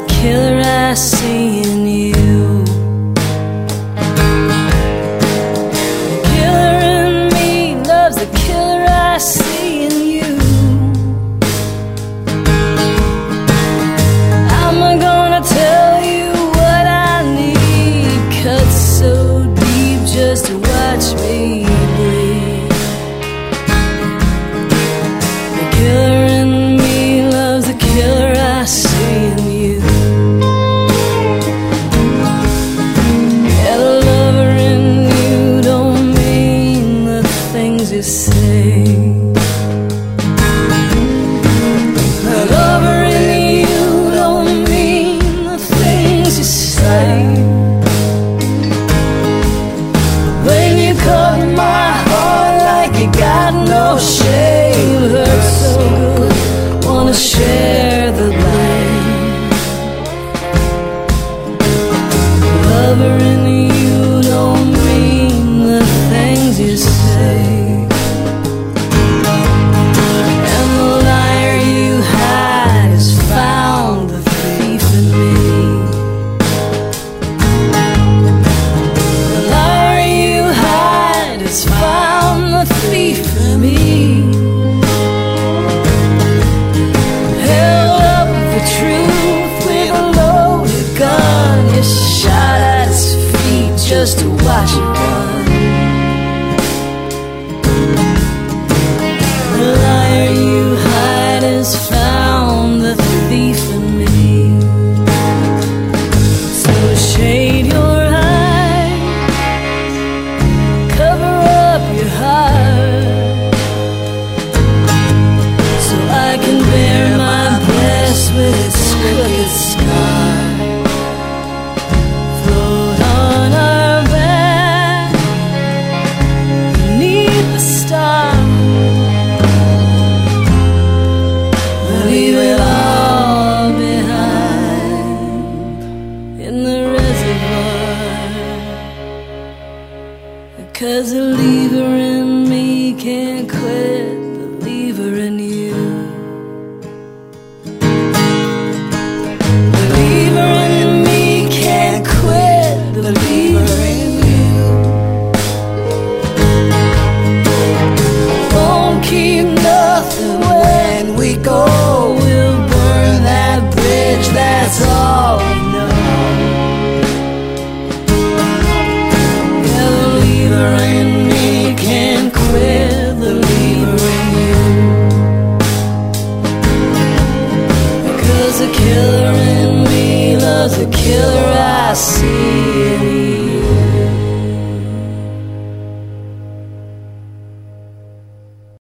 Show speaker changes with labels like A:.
A: the killer I see in you. The killer in me loves the killer I see in you. I'm gonna tell you what I need, cut so deep just to watch me bleed. The killer in me loves the killer I see in you. Yeah, the lover in you don't mean the things you say. The lover in you don't mean the things you say. When you cut my heart like you got no shame, it hurts so good, wanna share the blame. Lover in you don't mean the things you say. And the liar you hide has found the thief in me. The liar you hide has found the thief in me. Held up the truth with a loaded gun, you shot at his feet just to watch it run. The liar you hide has found the thief in me. So shade your eyes, cover up your heart, so I can bear my breast with its crooked scar. Float on our back beneath the stars. Leave it all behind in the reservoir. Because the lever in me can't quit the lever in you. The lever in me can't quit the lever in you. Won't keep nothing when we go. We'll burn that bridge, that's all we know. Yeah, the lever in me can't quit the lever in you. Because the killer in me loves the killer I see